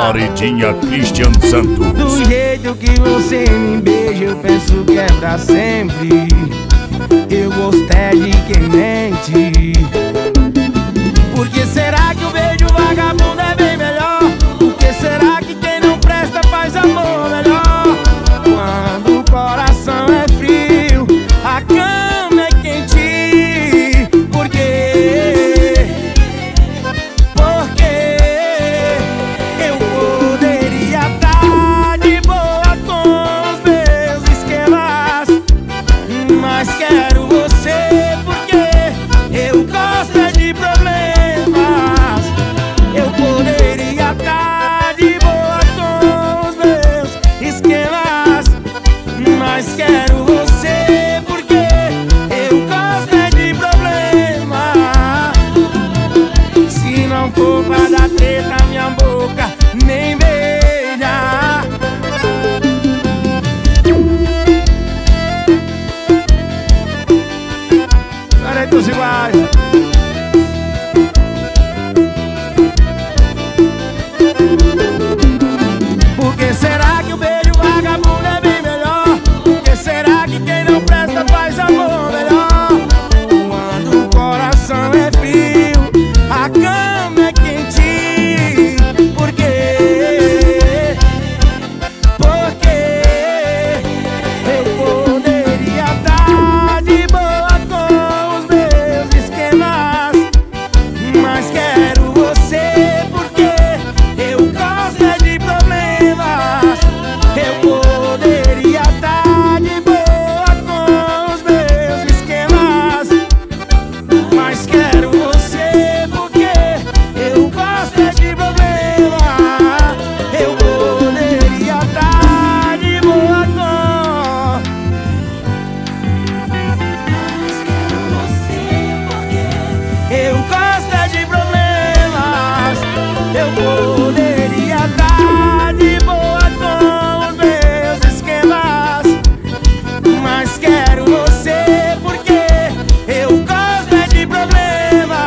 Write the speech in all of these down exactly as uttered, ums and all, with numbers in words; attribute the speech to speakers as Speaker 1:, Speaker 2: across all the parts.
Speaker 1: Paredinha Christian Santos.
Speaker 2: Do jeito que você me beija, eu penso que é pra sempre. Eu gostei de quem mente. Por que será que o beijo vagabundo é bem melhor? Por que será que quem não presta faz amor melhor? Quando o coração é frio, a cama é quente. Por quê? Porque eu poderia estar de boa com os meus esquemas, mas quero você porque eu gosto é de problemas. Eu poderia estar de boa com os meus esquemas, mas quero você porque eu gosto é de problema. Se não for pra dar treta, minha boca nem beija. Caretos iguais. Por que será que o beijo vagabundo é bem melhor? Por que será que quem não presta faz amor melhor? Quando o coração é frio, a cama é quente. Por quê? Porque eu poderia estar de boa com os meus esquemas, mas quero você porque eu gosto é de problemas. Eu poderia estar de boa com os meus esquemas, mas quero você porque eu gosto é de problema. Eu poderia estar de boa com, mas quero você porque eu gosto é de problemas. Eu poderia estar de boa com os meus esquemas, mas quero você porque eu gosto é de problemas.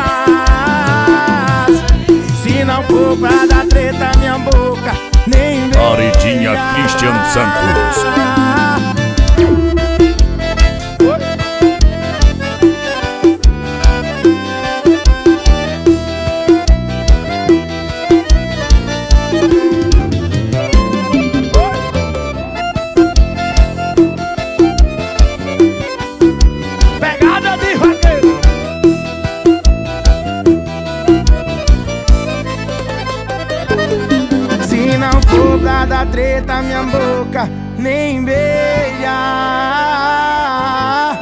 Speaker 2: Se não for pra dar treta, minha boca nem beija.
Speaker 1: Paredinha Christian Santos.
Speaker 2: Pegada de vaqueiro. Se não for pra dar treta, minha boca nem beija.